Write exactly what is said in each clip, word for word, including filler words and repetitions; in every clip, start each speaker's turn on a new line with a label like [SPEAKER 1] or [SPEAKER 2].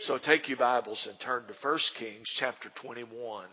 [SPEAKER 1] So take your Bibles and turn to First Kings chapter twenty-one.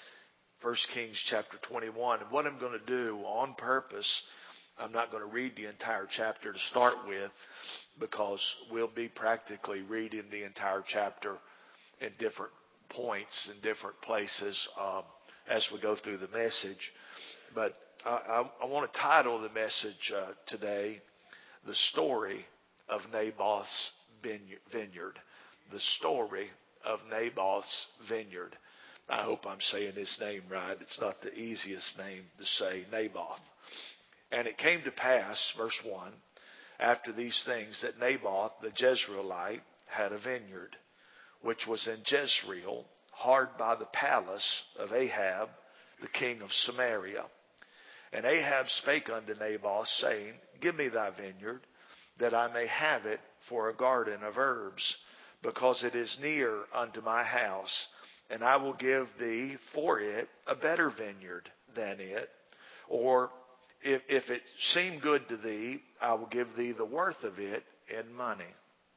[SPEAKER 1] First Kings chapter twenty-one. And what I'm going to do on purpose, I'm not going to read the entire chapter to start with, because we'll be practically reading the entire chapter in different points in different places um, as we go through the message. But I, I, I want to title the message uh, today, The Story of Naboth's Vineyard. The story of Naboth's vineyard. I hope I'm saying his name right. It's not the easiest name to say, Naboth. And it came to pass, verse one, after these things, that Naboth the Jezreelite had a vineyard, which was in Jezreel, hard by the palace of Ahab, the king of Samaria. And Ahab spake unto Naboth, saying, Give me thy vineyard, that I may have it for a garden of herbs, because it is near unto my house, and I will give thee for it a better vineyard than it. Or if, if it seem good to thee, I will give thee the worth of it in money.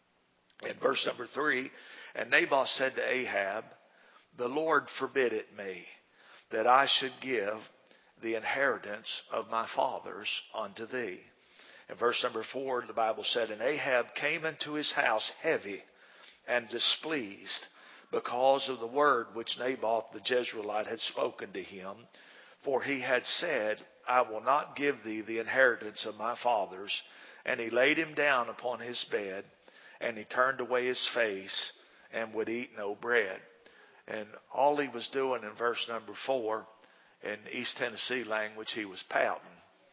[SPEAKER 1] And verse number three, and Naboth said to Ahab, The Lord forbid it me, that I should give the inheritance of my fathers unto thee. And verse number four, the Bible said, And Ahab came into his house heavy and displeased, because of the word which Naboth the Jezreelite had spoken to him. For he had said, I will not give thee the inheritance of my fathers. And he laid him down upon his bed, and he turned away his face, and would eat no bread. And all he was doing in verse number four, in East Tennessee language, he was pouting.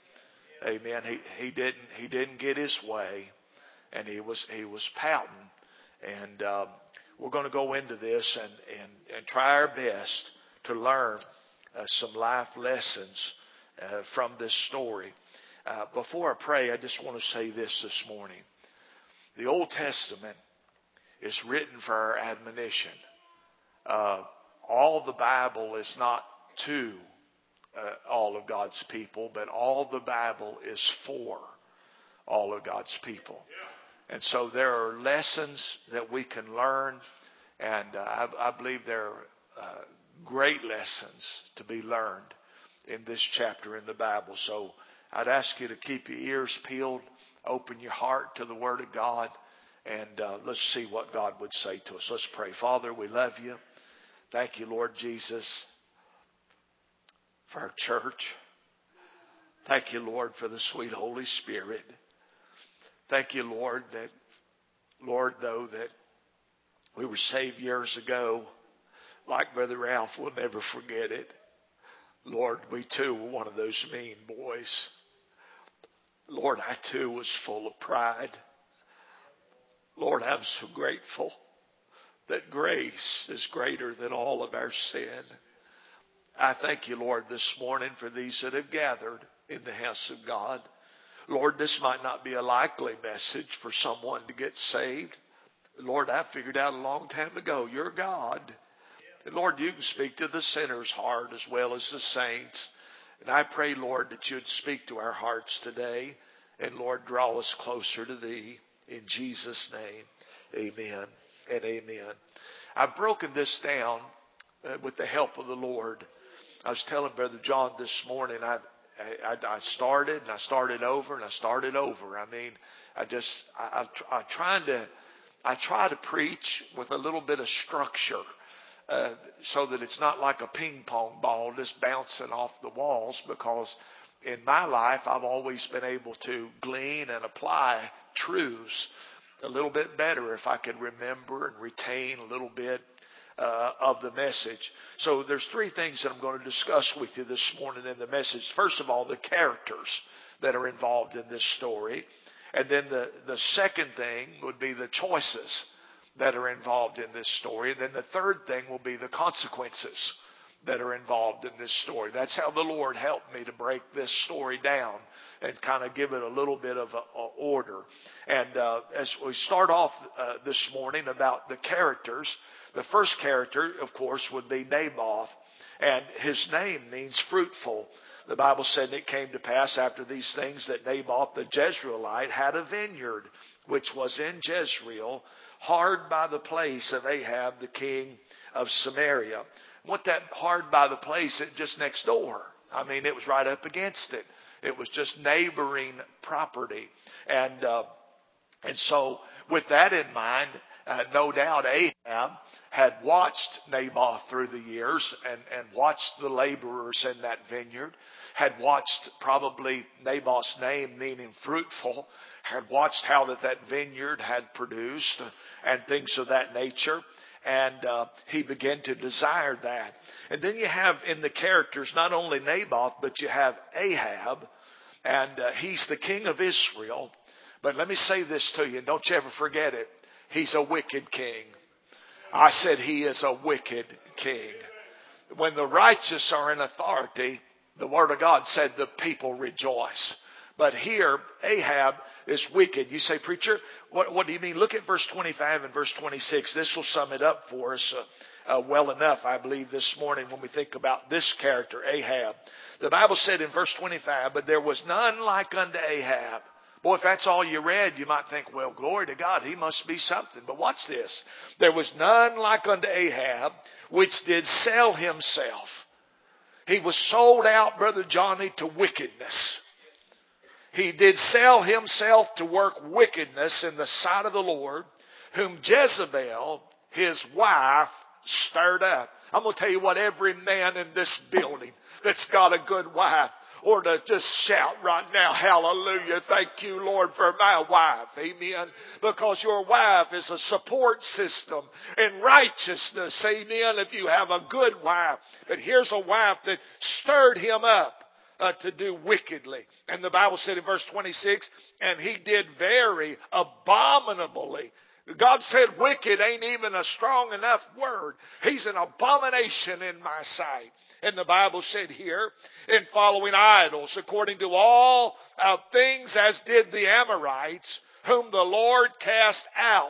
[SPEAKER 1] Amen. He he didn't he didn't get his way, and he was he was pouting. And um, we're going to go into this and, and, and try our best to learn uh, some life lessons uh, from this story. Uh, before I pray, I just want to say this this morning. The Old Testament is written for our admonition. Uh, all the Bible is not to uh, all of God's people, but all the Bible is for all of God's people. And so there are lessons that we can learn, and uh, I, I believe there are uh, great lessons to be learned in this chapter in the Bible. So I'd ask you to keep your ears peeled, open your heart to the Word of God, and uh, let's see what God would say to us. Let's pray. Father, we love you. Thank you, Lord Jesus, for our church. Thank you, Lord, for the sweet Holy Spirit. Thank you, Lord, that, Lord, though, that we were saved years ago, like Brother Ralph will never forget it. Lord, we too were one of those mean boys. Lord, I too was full of pride. Lord, I'm so grateful that grace is greater than all of our sin. I thank you, Lord, this morning for these that have gathered in the house of God. Lord, this might not be a likely message for someone to get saved. Lord, I figured out a long time ago, you're God. And Lord, you can speak to the sinner's heart as well as the saints. And I pray, Lord, that you'd speak to our hearts today. And Lord, draw us closer to thee. In Jesus' name, amen and amen. I've broken this down uh, with the help of the Lord. I was telling Brother John this morning, I I, I started and I started over and I started over. I mean, I just, I, I, I trying to, I try to preach with a little bit of structure, uh, so that it's not like a ping pong ball just bouncing off the walls, because in my life, I've always been able to glean and apply truths a little bit better if I can remember and retain a little bit Uh, of the message. So there's three things that I'm going to discuss with you this morning in the message. First of all, the characters that are involved in this story. And then the, the second thing would be the choices that are involved in this story. And then the third thing will be the consequences that are involved in this story. That's how the Lord helped me to break this story down and kind of give it a little bit of a, a order. And uh, as we start off uh, this morning about the characters, the first character, of course, would be Naboth. And his name means fruitful. The Bible said it came to pass after these things that Naboth the Jezreelite had a vineyard, which was in Jezreel, hard by the place of Ahab, the king of Samaria. What that hard by the place, it just next door. I mean, it was right up against it. It was just neighboring property. And, uh, and so with that in mind, uh, no doubt Ahab had watched Naboth through the years and, and watched the laborers in that vineyard, had watched probably Naboth's name meaning fruitful, had watched how that, that vineyard had produced and things of that nature. And uh, he began to desire that. And then you have in the characters not only Naboth, but you have Ahab. And uh, he's the king of Israel. But let me say this to you, and don't you ever forget it. He's a wicked king. I said he is a wicked king. When the righteous are in authority, the Word of God said the people rejoice. But here, Ahab is wicked. You say, preacher, what, what do you mean? Look at verse twenty-five and verse twenty-six. This will sum it up for us uh, uh, well enough, I believe, this morning when we think about this character, Ahab. The Bible said in verse twenty-five, but there was none like unto Ahab. Boy, if that's all you read, you might think, well, glory to God, he must be something. But watch this. There was none like unto Ahab, which did sell himself. He was sold out, Brother Johnny, to wickedness. He did sell himself to work wickedness in the sight of the Lord, whom Jezebel, his wife, stirred up. I'm going to tell you what, every man in this building that's got a good wife or to just shout right now, hallelujah, thank you, Lord, for my wife. Amen. Because your wife is a support system in righteousness. Amen. If you have a good wife. But here's a wife that stirred him up uh, to do wickedly. And the Bible said in verse twenty-six, and he did very abominably. God said wicked ain't even a strong enough word. He's an abomination in my sight. And the Bible said here, in following idols, according to all uh, things as did the Amorites, whom the Lord cast out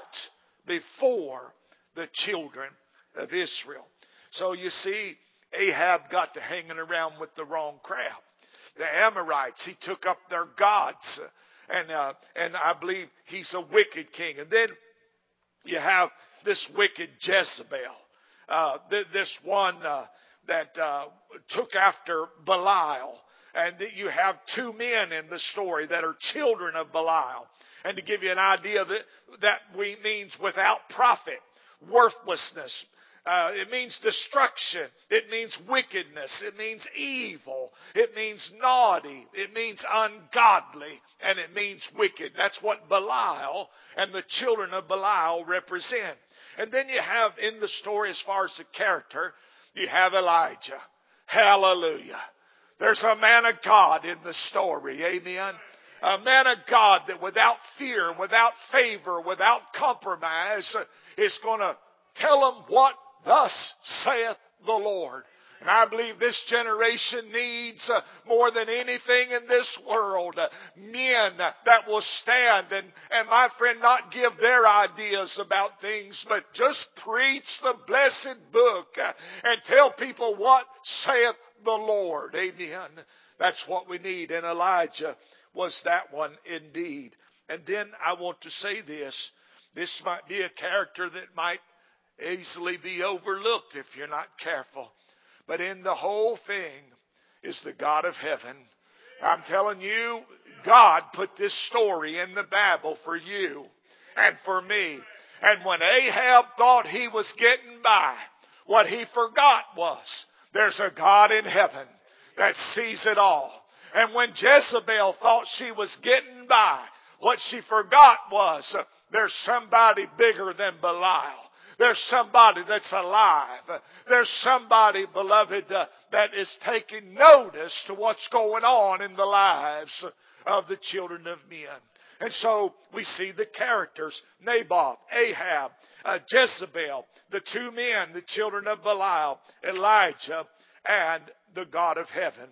[SPEAKER 1] before the children of Israel. So you see, Ahab got to hanging around with the wrong crowd. The Amorites, he took up their gods. And, uh, and I believe he's a wicked king. And then you have this wicked Jezebel. Uh, th- this one uh, that uh, took after Belial. And you have two men in the story that are children of Belial. And to give you an idea, that, that we means without profit, worthlessness. Uh, it means destruction. It means wickedness. It means evil. It means naughty. It means ungodly. And it means wicked. That's what Belial and the children of Belial represent. And then you have in the story, as far as the character, you have Elijah. Hallelujah. There's a man of God in the story. Amen. A man of God that without fear, without favor, without compromise is going to tell them what thus saith the Lord. And I believe this generation needs uh, more than anything in this world, uh, men uh, that will stand and, and my friend, not give their ideas about things, but just preach the blessed book uh, and tell people what saith the Lord. Amen. That's what we need. And Elijah was that one indeed. And then I want to say this. This might be a character that might easily be overlooked if you're not careful. But in the whole thing is the God of heaven. I'm telling you, God put this story in the Bible for you and for me. And when Ahab thought he was getting by, what he forgot was there's a God in heaven that sees it all. And when Jezebel thought she was getting by, what she forgot was there's somebody bigger than Belial. There's somebody that's alive. There's somebody, beloved, uh, that is taking notice to what's going on in the lives of the children of men. And so we see the characters, Naboth, Ahab, uh, Jezebel, the two men, the children of Belial, Elijah, and the God of heaven.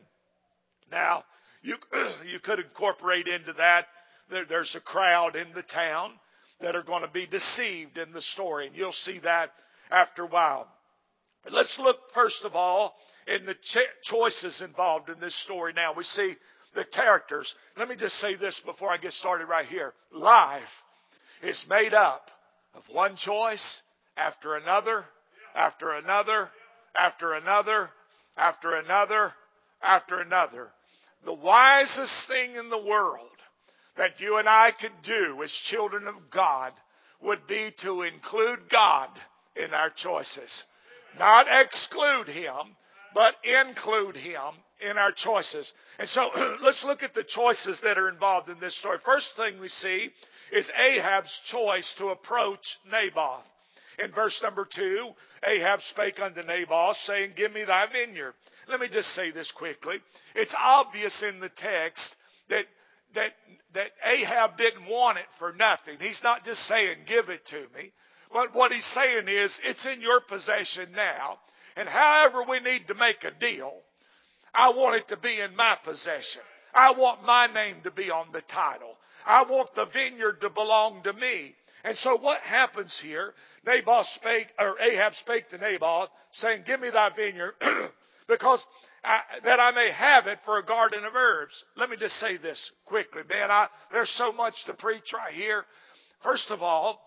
[SPEAKER 1] Now, you, you could incorporate into that, there, there's a crowd in the town that are going to be deceived in the story. And you'll see that after a while. But let's look first of all in the cho- choices involved in this story. Now we see the characters. Let me just say this before I get started right here. Life is made up of one choice after another, after another, after another, after another, after another. The wisest thing in the world that you and I could do as children of God would be to include God in our choices. Not exclude Him, but include Him in our choices. And so let's look at the choices that are involved in this story. First thing we see is Ahab's choice to approach Naboth. In verse number two, Ahab spake unto Naboth, saying, Give me thy vineyard. Let me just say this quickly. It's obvious in the text that that that Ahab didn't want it for nothing. He's not just saying, give it to me. But what he's saying is, it's in your possession now. And however we need to make a deal, I want it to be in my possession. I want my name to be on the title. I want the vineyard to belong to me. And so what happens here? Naboth spake, or Ahab spake to Naboth, saying, Give me thy vineyard, because I, that I may have it for a garden of herbs. Let me just say this quickly, man. I, there's so much to preach right here. First of all,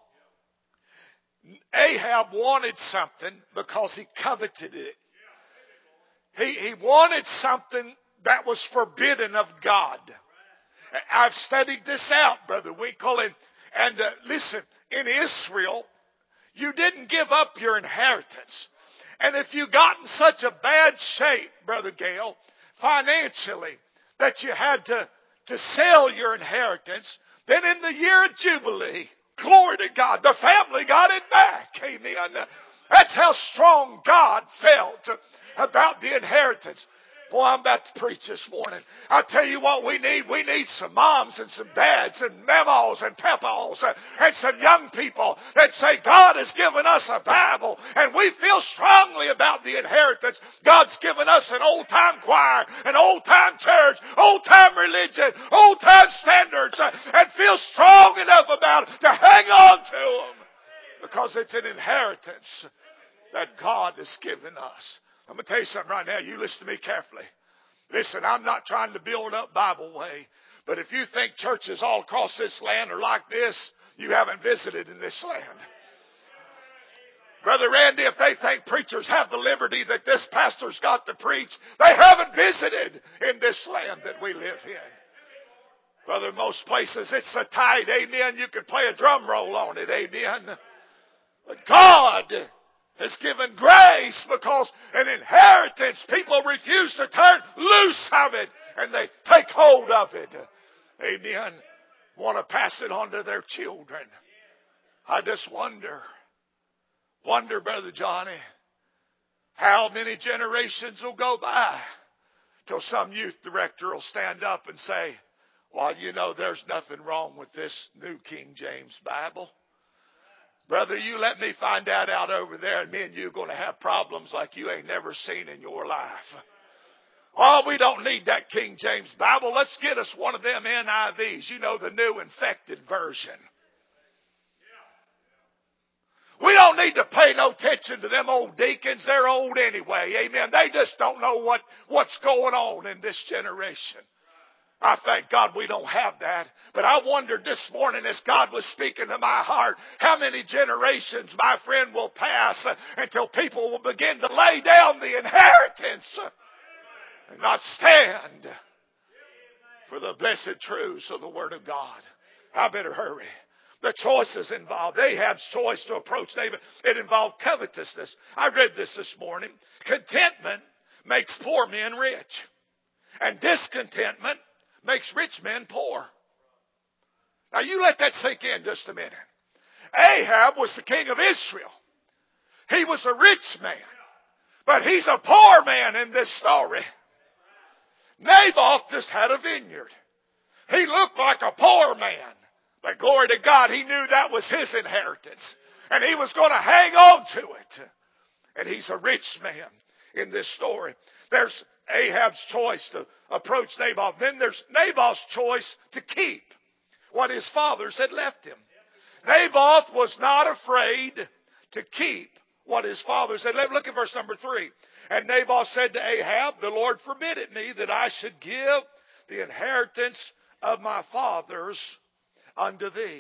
[SPEAKER 1] Ahab wanted something because he coveted it. He, he wanted something that was forbidden of God. I've studied this out, Brother Winkle, and, and uh, listen, in Israel, you didn't give up your inheritance. And if you got in such a bad shape, Brother Gale, financially, that you had to, to sell your inheritance, then in the year of Jubilee, glory to God, the family got it back. Amen. That's how strong God felt about the inheritance. Boy, I'm about to preach this morning. I'll tell you what we need. We need some moms and some dads and memos and papaws and some young people that say God has given us a Bible and we feel strongly about the inheritance. God's given us an old-time choir, an old-time church, old-time religion, old-time standards, and feel strong enough about it to hang on to them because it's an inheritance that God has given us. I'm going to tell you something right now. You listen to me carefully. Listen, I'm not trying to build up Bible way, but if you think churches all across this land are like this, you haven't visited in this land. Brother Randy, if they think preachers have the liberty that this pastor's got to preach, they haven't visited in this land that we live in. Brother, most places it's a tide, amen. You can play a drum roll on it, amen. But God has given grace because an inheritance, people refuse to turn loose of it and they take hold of it. Amen. Want to pass it on to their children. I just wonder, wonder, Brother Johnny, how many generations will go by till some youth director will stand up and say, well, you know, there's nothing wrong with this New King James Bible. Brother, you let me find that out over there, and me and you are going to have problems like you ain't never seen in your life. Oh, we don't need that King James Bible. Let's get us one of them N I Vs. You know, the new infected version. We don't need to pay no attention to them old deacons. They're old anyway. Amen. They just don't know what, what's going on in this generation. I thank God we don't have that. But I wondered this morning as God was speaking to my heart, how many generations, my friend, will pass until people will begin to lay down the inheritance and not stand for the blessed truths of the Word of God. I better hurry. The choices involved. Ahab's choice to approach David, it involved covetousness. I read this this morning. Contentment makes poor men rich. And discontentment makes rich men poor. Now you let that sink in just a minute. Ahab was the king of Israel. He was a rich man. But he's a poor man in this story. Naboth just had a vineyard. He looked like a poor man. But glory to God, he knew that was his inheritance. And he was going to hang on to it. And he's a rich man in this story. There's Ahab's choice to approach Naboth. Then there's Naboth's choice to keep what his fathers had left him. Naboth was not afraid to keep what his fathers had left. Look at verse number three. And Naboth said to Ahab, the Lord forbid it me that I should give the inheritance of my fathers unto thee.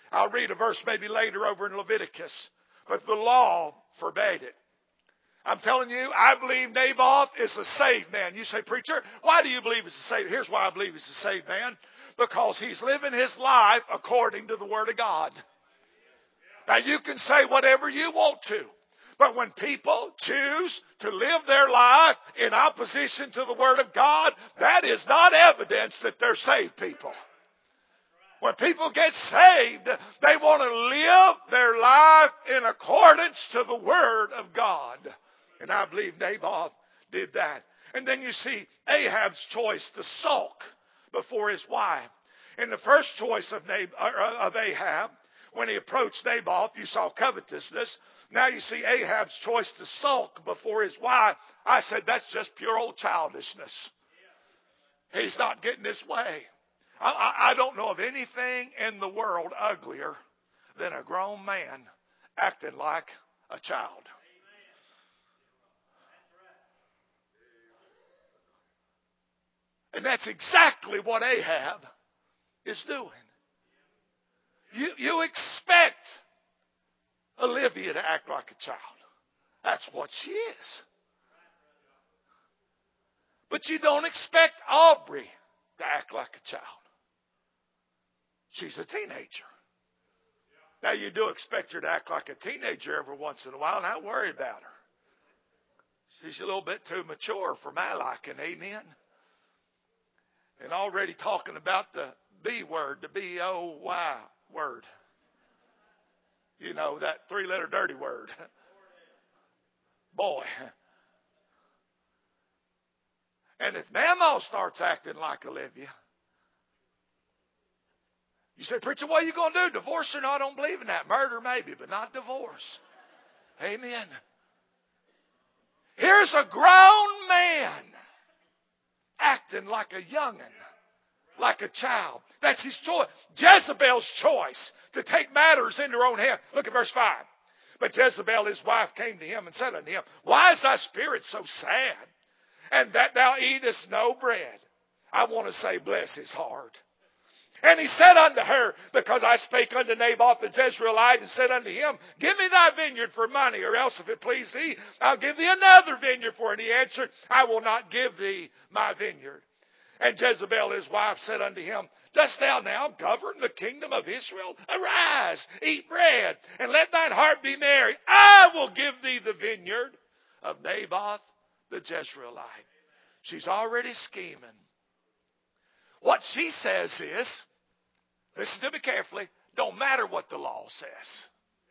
[SPEAKER 2] I'll read a verse maybe later over in Leviticus. But the law forbade it. I'm telling you, I believe Naboth is a saved man. You say, preacher, why do you believe he's a saved? Here's why I believe he's a saved man. Because he's living his life according to the Word of God. Now you can say whatever you want to. But when people choose to live their life in opposition to the Word of God, that is not evidence that they're saved people. When people get saved, they want to live their life in accordance to the Word of God. And I believe Naboth did that. And then you see Ahab's choice to sulk before his wife. In the first choice of, Nab- of Ahab, when he approached Naboth, you saw covetousness. Now you see Ahab's choice to sulk before his wife. I said, that's just pure old childishness. He's not getting his way. I, I, I don't know of anything in the world uglier than a grown man acting like a child. And that's exactly what Ahab is doing. You, you expect Olivia to act like a child. That's what she is. But you don't expect Aubrey to act like a child. She's a teenager. Now you do expect her to act like a teenager every once in a while, and I worry about her. She's a little bit too mature for my liking, amen? And already talking about the B word, the B O Y word. You know, that three-letter dirty word. Boy. And if Mama starts acting like Olivia, you say, preacher, what are you going to do? Divorce her? No, I don't believe in that. Murder maybe, but not divorce. Amen. Here's a grown man acting like a young'un, like a child. That's his choice. Jezebel's choice to take matters into her own hand. Look at verse five. But Jezebel, his wife, came to him and said unto him, why is thy spirit so sad, and that thou eatest no bread? I want to say, bless his heart. And he said unto her, because I spake unto Naboth the Jezreelite, and said unto him, give me thy vineyard for money, or else if it please thee, I'll give thee another vineyard for it. And he answered, I will not give thee my vineyard. And Jezebel his wife said unto him, dost thou now govern the kingdom of Israel? Arise, eat bread, and let thine heart be merry. I will give thee the vineyard of Naboth the Jezreelite. She's already scheming. What she says is, listen to me carefully, don't matter what the law says.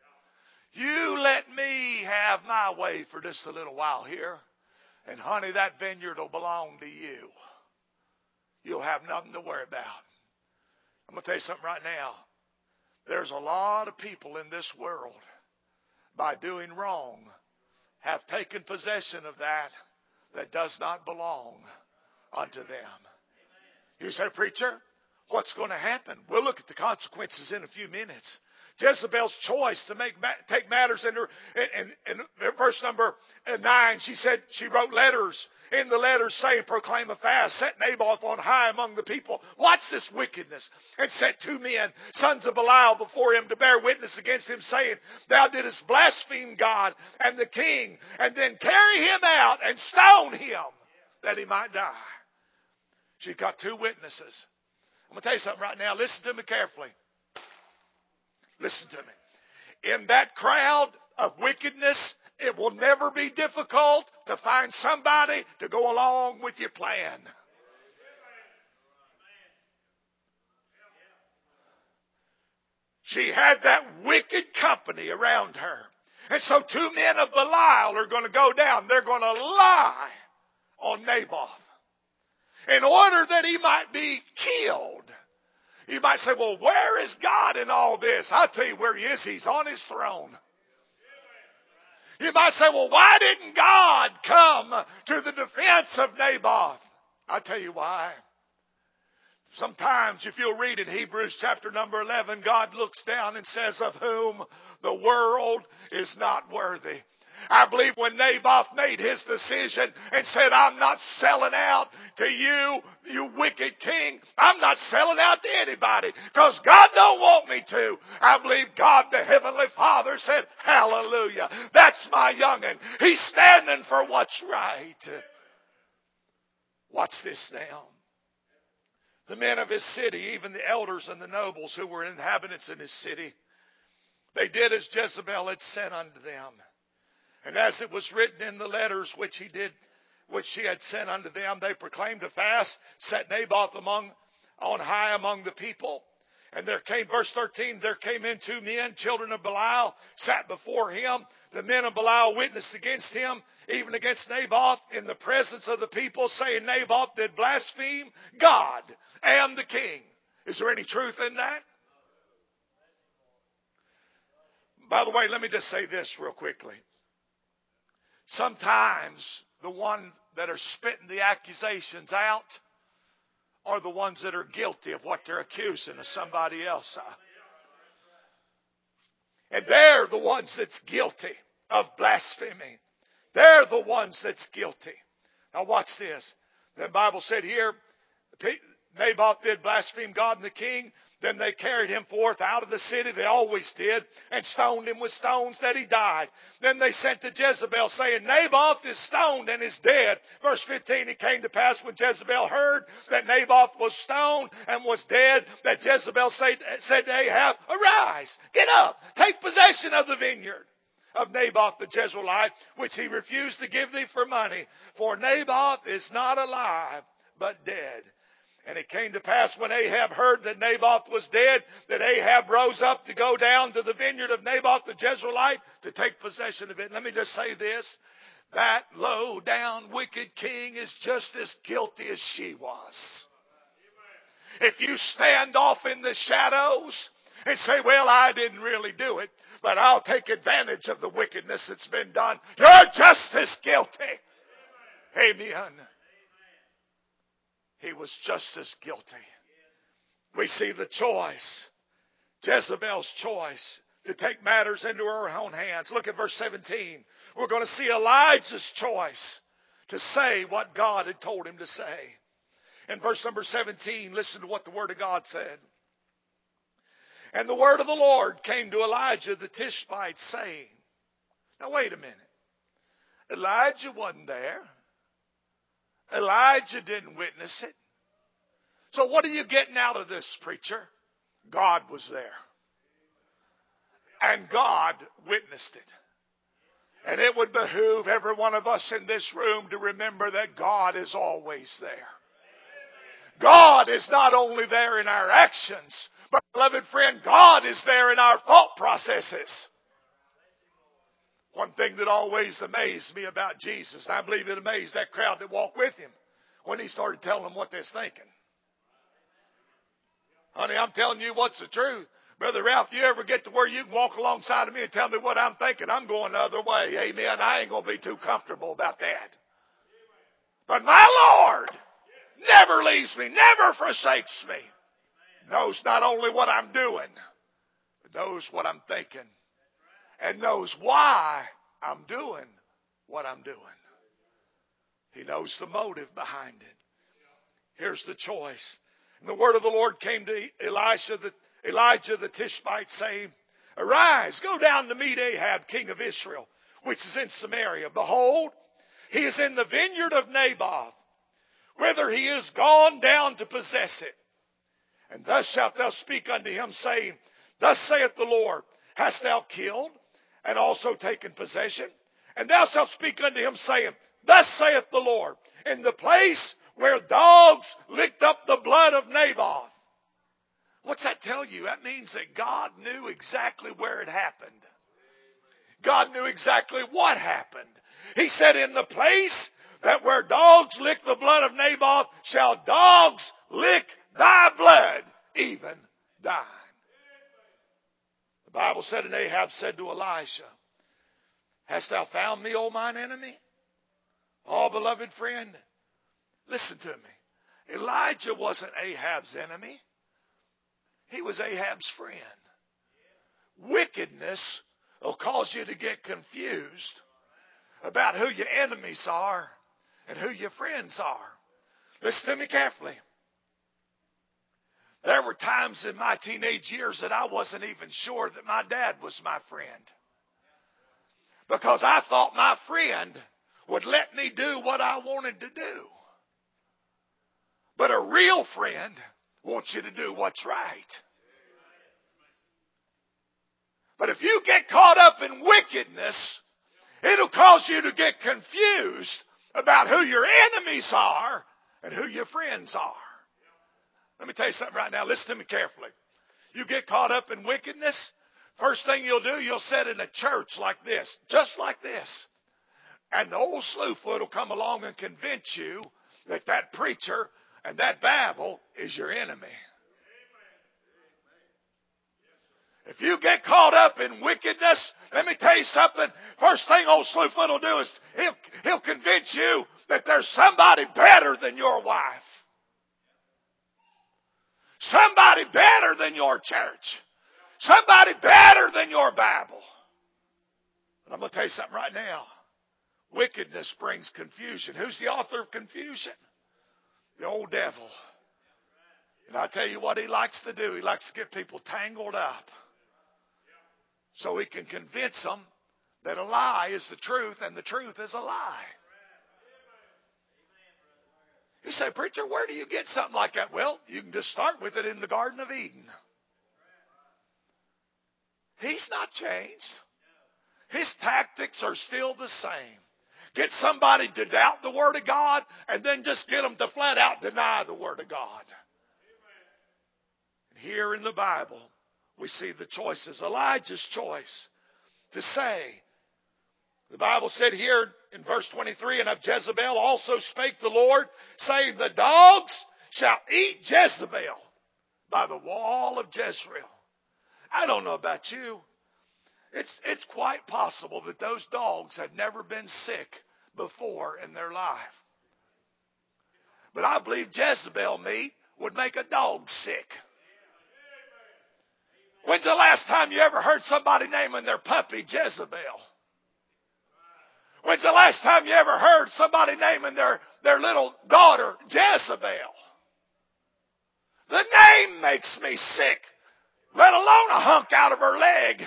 [SPEAKER 2] You let me have my way for just a little while here, and honey, that vineyard will belong to you. You'll have nothing to worry about. I'm going to tell you something right now. There's a lot of people in this world, by doing wrong, have taken possession of that that does not belong unto them. You say, preacher, what's going to happen? We'll look at the consequences in a few minutes. Jezebel's choice to make take matters into her. In, in, in verse number nine, she said she wrote letters. In the letters saying, proclaim a fast, set Naboth on high among the people. Watch this wickedness. And set two men, sons of Belial, before him to bear witness against him, saying, thou didst blaspheme God and the king, and then carry him out and stone him that he might die. She's got two witnesses. I'm going to tell you something right now. Listen to me carefully. Listen to me. In that crowd of wickedness, it will never be difficult to find somebody to go along with your plan. She had that wicked company around her. And so two men of Belial are going to go down. They're going to lie on Naboth in order that he might be killed. You might say, well, where is God in all this? I'll tell you where he is. He's on his throne. You might say, well, why didn't God come to the defense of Naboth? I'll tell you why. Sometimes if you'll read in Hebrews chapter number eleven, God looks down and says, of whom the world is not worthy. I believe when Naboth made his decision and said, I'm not selling out to you, you wicked king. I'm not selling out to anybody because God don't want me to. I believe God the Heavenly Father said, hallelujah, that's my young'un. He's standing for what's right. Watch this now. The men of his city, even the elders and the nobles who were inhabitants in his city, they did as Jezebel had sent unto them. And as it was written in the letters which he did, which she had sent unto them, they proclaimed a fast, set Naboth among, on high among the people. And there came, verse thirteen, there came in two men, children of Belial, sat before him. The men of Belial witnessed against him, even against Naboth, in the presence of the people, saying, Naboth did blaspheme God and the king. Is there any truth in that? By the way, let me just say this real quickly. Sometimes the ones that are spitting the accusations out are the ones that are guilty of what they're accusing of somebody else of. And they're the ones that's guilty of blasphemy. They're the ones that's guilty. Now watch this. The Bible said here, Naboth did blaspheme God and the king. Then they carried him forth out of the city, they always did, and stoned him with stones that he died. Then they sent to Jezebel, saying, Naboth is stoned and is dead. Verse fifteen, it came to pass when Jezebel heard that Naboth was stoned and was dead, that Jezebel said, said to Ahab, arise, get up, take possession of the vineyard of Naboth the Jezreelite, which he refused to give thee for money. For Naboth is not alive, but dead. And it came to pass when Ahab heard that Naboth was dead, that Ahab rose up to go down to the vineyard of Naboth the Jezreelite to take possession of it. Let me just say this. That low down wicked king is just as guilty as she was. If you stand off in the shadows and say, well, I didn't really do it, but I'll take advantage of the wickedness that's been done, you're just as guilty. Amen. He was just as guilty. We see the choice, Jezebel's choice to take matters into her own hands. Look at verse seventeen. We're going to see Elijah's choice to say what God had told him to say. In verse number seventeen, listen to what the Word of God said. And the word of the Lord came to Elijah the Tishbite, saying, now wait a minute. Elijah wasn't there. Elijah didn't witness it. So what are you getting out of this, preacher? God was there. And God witnessed it. And it would behoove every one of us in this room to remember that God is always there. God is not only there in our actions, but beloved friend, God is there in our thought processes. One thing that always amazed me about Jesus, and I believe it amazed that crowd that walked with him, when he started telling them what they're thinking. Honey, I'm telling you what's the truth. Brother Ralph, you ever get to where you can walk alongside of me and tell me what I'm thinking, I'm going the other way. Amen. I ain't going to be too comfortable about that. But my Lord never leaves me, never forsakes me. Knows not only what I'm doing, but knows what I'm thinking. And knows why I'm doing what I'm doing. He knows the motive behind it. Here's the choice. And the word of the Lord came to Elisha, the, Elijah the Tishbite, saying, arise, go down to meet Ahab, king of Israel, which is in Samaria. Behold, he is in the vineyard of Naboth, whither he is gone down to possess it. And thus shalt thou speak unto him, saying, thus saith the Lord, hast thou killed and also taken possession? And thou shalt speak unto him, saying, thus saith the Lord, in the place where dogs licked up the blood of Naboth. What's that tell you? That means that God knew exactly where it happened. God knew exactly what happened. He said, in the place that where dogs lick the blood of Naboth, shall dogs lick thy blood, even thine. The Bible said, and Ahab said to Elisha, hast thou found me, O mine enemy? Oh, beloved friend, listen to me. Elijah wasn't Ahab's enemy. He was Ahab's friend. Wickedness will cause you to get confused about who your enemies are and who your friends are. Listen to me carefully. There were times in my teenage years that I wasn't even sure that my dad was my friend, because I thought my friend would let me do what I wanted to do. But a real friend wants you to do what's right. But if you get caught up in wickedness, it'll cause you to get confused about who your enemies are and who your friends are. Let me tell you something right now. Listen to me carefully. You get caught up in wickedness, first thing you'll do, you'll sit in a church like this, just like this. And the old slewfoot will come along and convince you that that preacher and that Bible is your enemy. If you get caught up in wickedness, let me tell you something. First thing old slewfoot will do is he'll, he'll convince you that there's somebody better than your wife. Somebody better than your church. Somebody better than your Bible. And I'm going to tell you something right now. Wickedness brings confusion. Who's the author of confusion? The old devil. And I tell you what he likes to do. He likes to get people tangled up so he can convince them that a lie is the truth and the truth is a lie. You say, preacher, where do you get something like that? Well, you can just start with it in the Garden of Eden. He's not changed. His tactics are still the same. Get somebody to doubt the Word of God, and then just get them to flat out deny the Word of God. Here in the Bible, we see the choices. Elijah's choice to say. The Bible said here in verse twenty-three, and of Jezebel also spake the Lord, saying, the dogs shall eat Jezebel by the wall of Jezreel. I don't know about you. It's, it's quite possible that those dogs had never been sick before in their life. But I believe Jezebel meat would make a dog sick. When's the last time you ever heard somebody naming their puppy Jezebel? When's the last time you ever heard somebody naming their, their little daughter Jezebel? The name makes me sick, let alone a hunk out of her leg.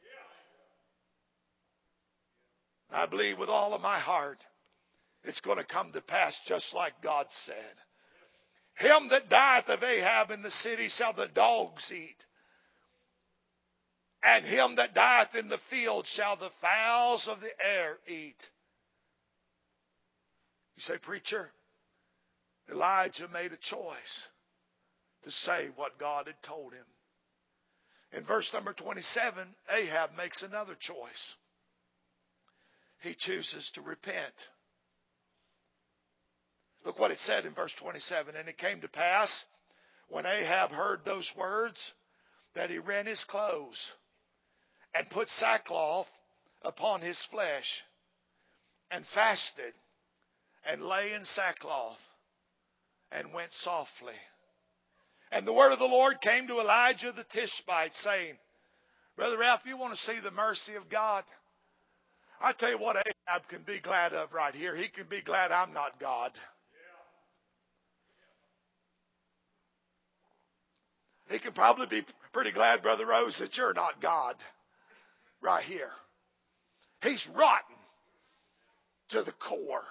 [SPEAKER 2] I believe with all of my heart it's going to come to pass just like God said. Him that dieth of Ahab in the city shall the dogs eat. And him that dieth in the field shall the fowls of the air eat. You say, preacher, Elijah made a choice to say what God had told him. In verse number twenty-seven, Ahab makes another choice. He chooses to repent. Look what it said in verse twenty-seven. And it came to pass, when Ahab heard those words, that he rent his clothes and put sackcloth upon his flesh and fasted and lay in sackcloth and went softly. And the word of the Lord came to Elijah the Tishbite, saying, Brother Ralph, you want to see the mercy of God? I tell you what Ahab can be glad of right here. He can be glad I'm not God. He can probably be pretty glad, Brother Rose, that you're not God right here. He's rotten to the core.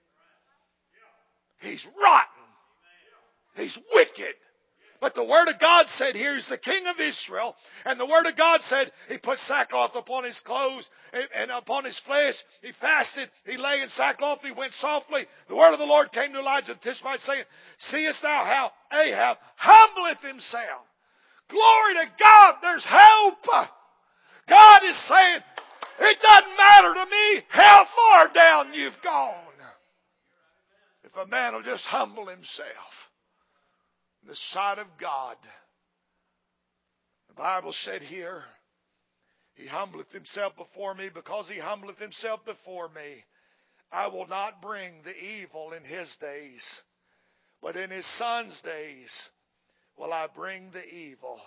[SPEAKER 2] He's rotten. He's wicked. But the Word of God said here, he's the King of Israel. And the Word of God said he put sackcloth upon his clothes and upon his flesh. He fasted. He lay in sackcloth. He went softly. The Word of the Lord came to Elijah the Tishbite, saying, Seest thou how Ahab humbleth himself? Glory to God, there's hope. God is saying, it doesn't matter to me how far down you've gone. If a man will just humble himself in the sight of God. The Bible said here, he humbleth himself before me. Because he humbleth himself before me, I will not bring the evil in his days, but in his son's days will I bring the evil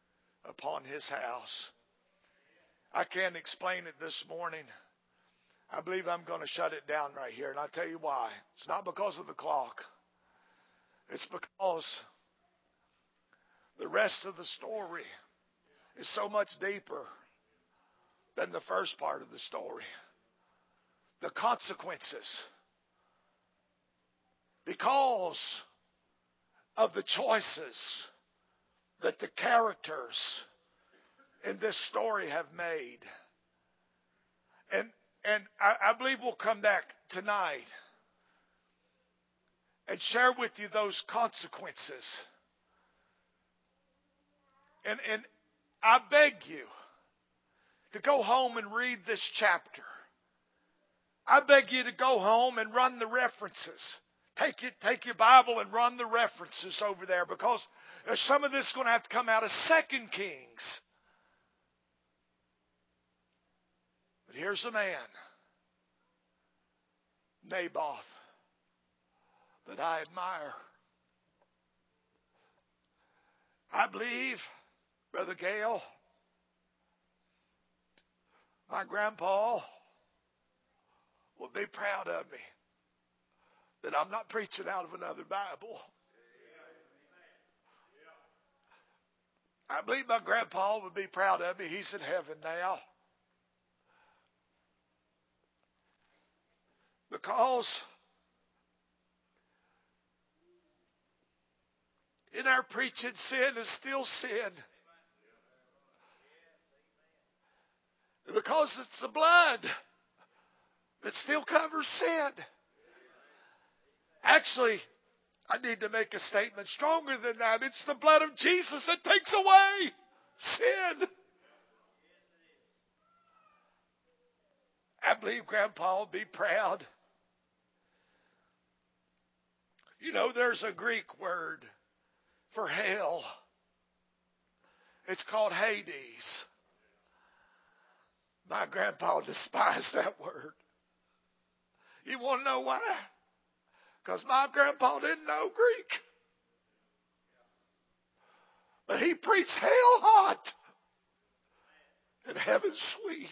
[SPEAKER 2] upon his house. I can't explain it this morning.
[SPEAKER 1] I believe I'm going to shut it down right here, and I'll tell you why. It's not because of the clock. It's because the rest of the story is so much deeper than the first part of the story. The consequences. Because of the choices that the characters in this story have made. And and I, I believe we'll come back tonight and share with you those consequences. And and I beg you to go home and read this chapter. I beg you to go home and run the references. Take it, take your Bible and run the references over there, because there's some of this going to have to come out of Second Kings. But here's a man, Naboth, that I admire. I believe, Brother Gale, my grandpa will be proud of me that I'm not preaching out of another Bible. I believe my grandpa would be proud of me. He's in heaven now. Because in our preaching, sin is still sin. Because it's the blood that still covers sin. Actually, I need to make a statement stronger than that. It's the blood of Jesus that takes away sin. I believe Grandpa will be proud. You know, there's a Greek word for hell. It's called Hades. My grandpa despised that word. You want to know why? Because my grandpa didn't know Greek. But he preached hell hot and heaven sweet.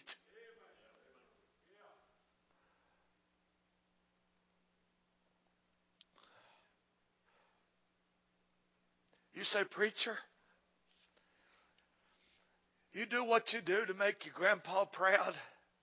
[SPEAKER 1] You say, preacher, you do what you do to make your grandpa proud.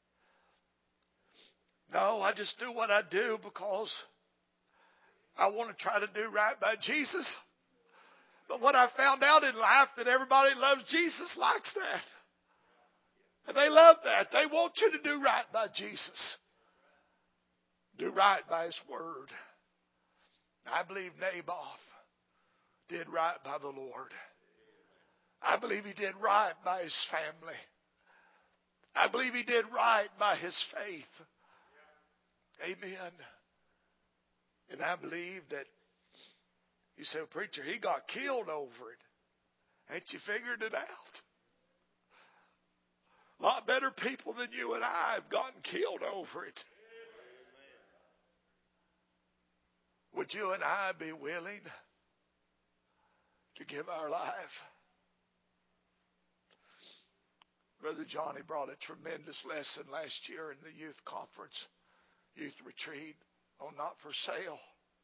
[SPEAKER 1] No, I just do what I do because I want to try to do right by Jesus. But what I found out in life, that everybody that loves Jesus likes that. And they love that. They want you to do right by Jesus. Do right by His Word. I believe Naboth did right by the Lord. I believe he did right by his family. I believe he did right by his faith. Amen. And I believe that, you say, well, preacher, he got killed over it. Ain't you figured it out? A lot better people than you and I have gotten killed over it. Would you and I be willing to give our life? Brother Johnny brought a tremendous lesson last year in the youth conference, youth retreat, on not for sale.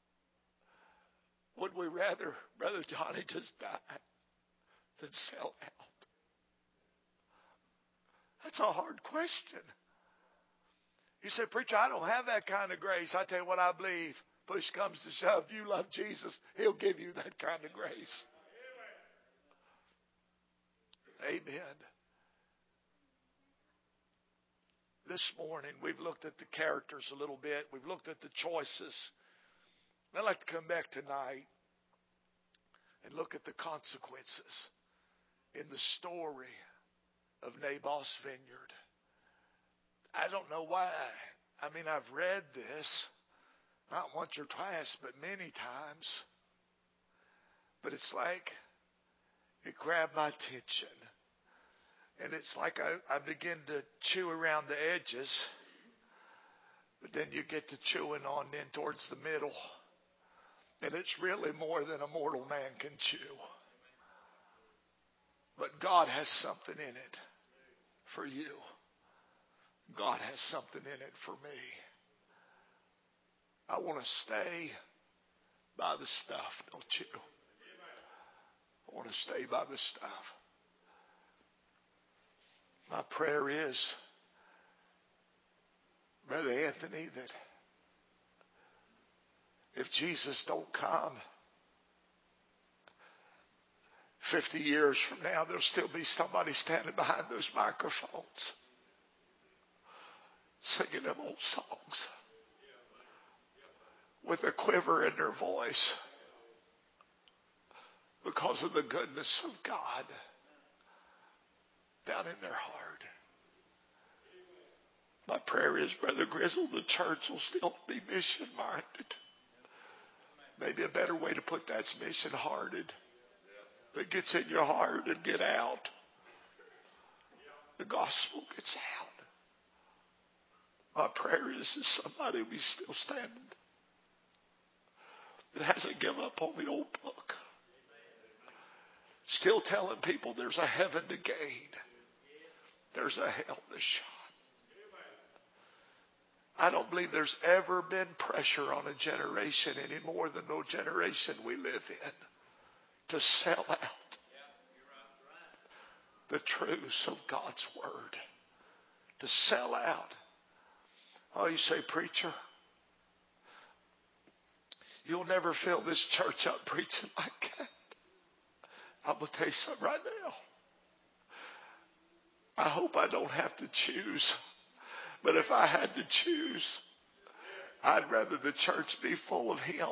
[SPEAKER 1] Would we rather, Brother Johnny, just die than sell out? That's a hard question. You say, preacher, I don't have that kind of grace. I tell you what I believe. Push comes to shove, you love Jesus, He'll give you that kind of grace. Amen. This morning, we've looked at the characters a little bit. We've looked at the choices. I'd like to come back tonight and look at the consequences in the story of Naboth's vineyard. I don't know why. I mean, I've read this, not once or twice, but many times. But it's like it grabbed my attention. And it's like I, I begin to chew around the edges. But then you get to chewing on in towards the middle. And it's really more than a mortal man can chew. But God has something in it for you. God has something in it for me. I want to stay by the stuff, don't you? I want to stay by the stuff. My prayer is, Brother Anthony, that if Jesus don't come, fifty years from now, there'll still be somebody standing behind those microphones singing them old songs with a quiver in their voice because of the goodness of God down in their heart. My prayer is, Brother Grizzle, the church will still be mission-minded. Maybe a better way to put that's mission-hearted. That gets in your heart and get out. The gospel gets out. My prayer is that somebody will be still standing that hasn't given up on the old book. Still telling people there's a heaven to gain. There's a hell to shun. I don't believe there's ever been pressure on a generation any more than the generation we live in to sell out the truths of God's word. To sell out. Oh, you say, preacher, you'll never fill this church up preaching like that. I'm going to tell you something right now. I hope I don't have to choose. But if I had to choose, I'd rather the church be full of Him.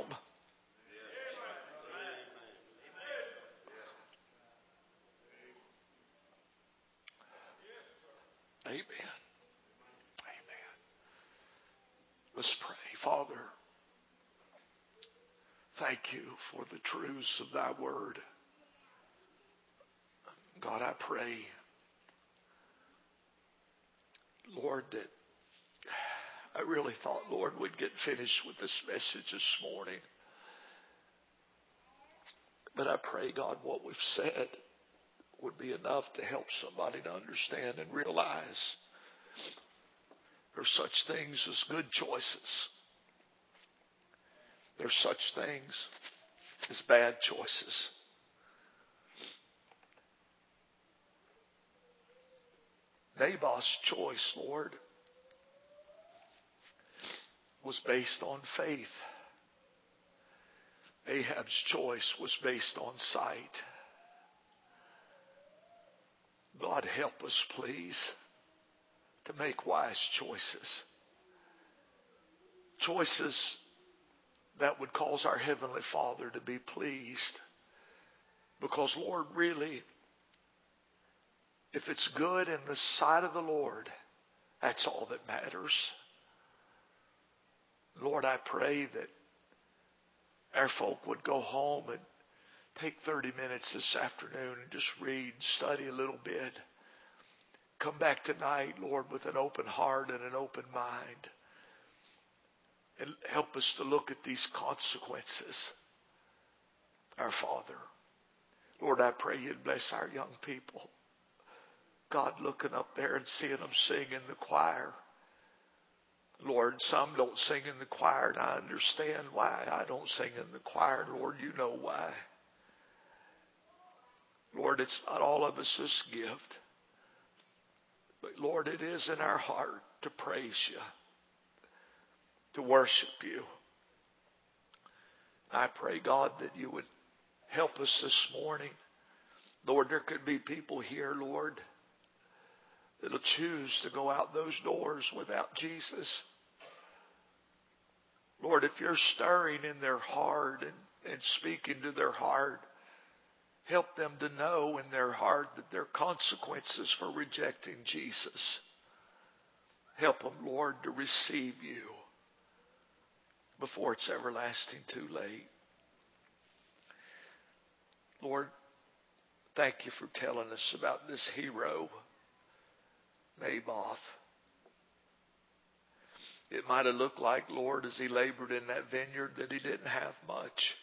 [SPEAKER 1] Amen. Amen. Let's pray. Father, thank you for the truths of thy word. God, I pray, Lord, that I really thought, Lord, we'd get finished with this message this morning. But I pray, God, what we've said would be enough to help somebody to understand and realize there's such things as good choices. There's such things as bad choices. Naboth's choice, Lord, was based on faith. Ahab's choice was based on sight. God, help us, please, to make wise choices. Choices that would cause our Heavenly Father to be pleased. Because, Lord, really, if it's good in the sight of the Lord, that's all that matters. Lord, I pray that our folk would go home and take thirty minutes this afternoon and just read, study a little bit. Come back tonight, Lord, with an open heart and an open mind. And help us to look at these consequences. Our Father, Lord, I pray you'd bless our young people. God, looking up there and seeing them sing in the choir. Lord, some don't sing in the choir, and I understand why I don't sing in the choir. Lord, you know why. Lord, it's not all of us this gift. But Lord, it is in our heart to praise you, to worship you. I pray, God, that you would help us this morning. Lord, there could be people here, Lord, that'll choose to go out those doors without Jesus. Lord, if you're stirring in their heart and, and speaking to their heart, help them to know in their heart that there are consequences for rejecting Jesus. Help them, Lord, to receive you before it's everlasting too late. Lord, thank you for telling us about this hero, Naboth. It might have looked like, Lord, as he labored in that vineyard, that he didn't have much.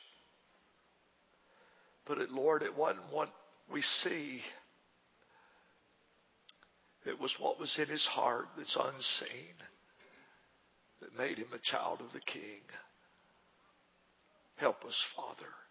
[SPEAKER 1] But, it, Lord, it wasn't what we see. It was what was in his heart that's unseen that made him a child of the King. Help us, Father.